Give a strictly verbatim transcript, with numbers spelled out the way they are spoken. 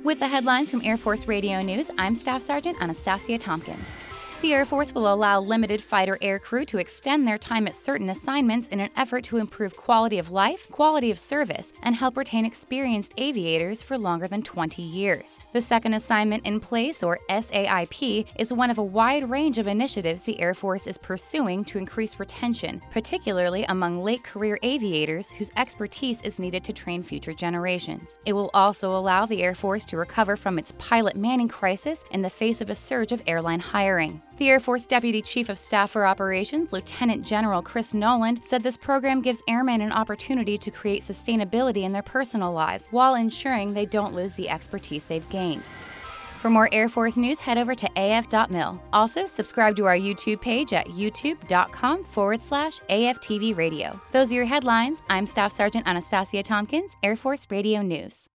With the headlines from Air Force Radio News, I'm Staff Sergeant Anastasia Tompkins. The Air Force will allow limited fighter aircrew to extend their time at certain assignments in an effort to improve quality of life, quality of service, and help retain experienced aviators for longer than twenty years. The Second Assignment in Place, or S A I P, is one of a wide range of initiatives the Air Force is pursuing to increase retention, particularly among late career aviators whose expertise is needed to train future generations. It will also allow the Air Force to recover from its pilot manning crisis in the face of a surge of airline hiring. The Air Force Deputy Chief of Staff for Operations, Lieutenant General Chris Noland, said this program gives airmen an opportunity to create sustainability in their personal lives while ensuring they don't lose the expertise they've gained. For more Air Force news, head over to A F dot mil. Also, subscribe to our YouTube page at youtube.com forward slash AFTV Radio. Those are your headlines. I'm Staff Sergeant Anastasia Tompkins, Air Force Radio News.